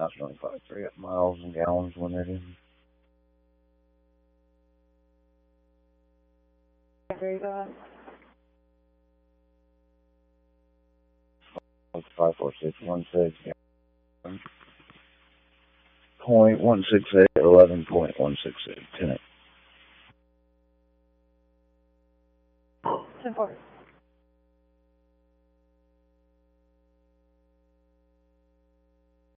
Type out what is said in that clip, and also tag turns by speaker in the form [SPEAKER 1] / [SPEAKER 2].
[SPEAKER 1] Not 25, miles and gallons when it is.
[SPEAKER 2] Very good.
[SPEAKER 1] 54616. 0.168, 11.168. 10.
[SPEAKER 2] 10-4.